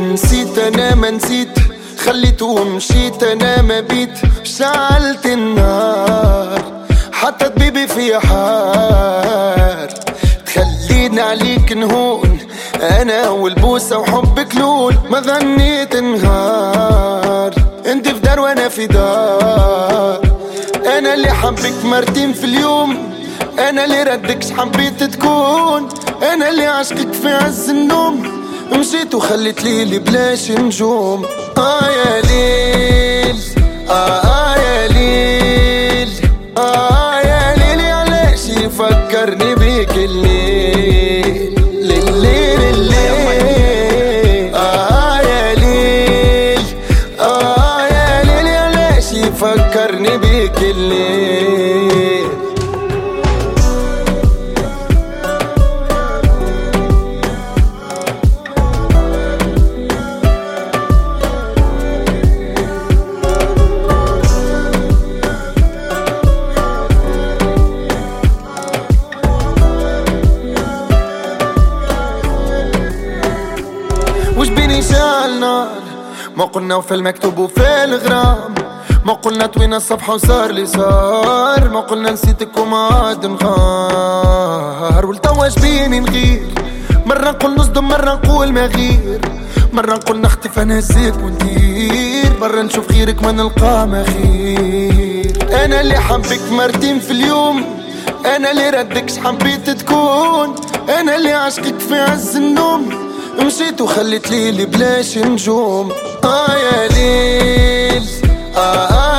نسيت انا ما نسيت، خليت ومشيت انا ما بيت، شعلت النار حتى طبيبي في حار، تخليني عليك نهون انا والبوسة وحبك لول، ما ظنيت نهار انت في دار وانا في دار، انا اللي حبك مرتين في اليوم، انا اللي ردكش حبيت تكون، انا اللي عشقك في عز النوم، مشيت وخليت ليلي بلاش نجوم. يا ليل يا ليل يا ليل، علاش يفكرني بيك الليل الليل الليل، يا ليل يا ليل، علاش يفكرني بيك الليل. وش بيني شعل نار، ما قلنا وفي المكتوب وفي الغرام، ما قلنا طوينا الصفحة وصار لي صار، ما قلنا نسيتك وما عاد نغار، والتوا اش بيني نغير، مرة نقول نصدم مرة نقول ما غير، مرة نقول نختفى نسيك وندير، مرة نشوف غيرك ما نلقى ما خير، انا اللي حبك مرتين في اليوم، انا اللي ردكش حبيت تكون، انا اللي عشقك في عز النوم، مشيت وخليت ليلي بلاش نجوم. يا ليل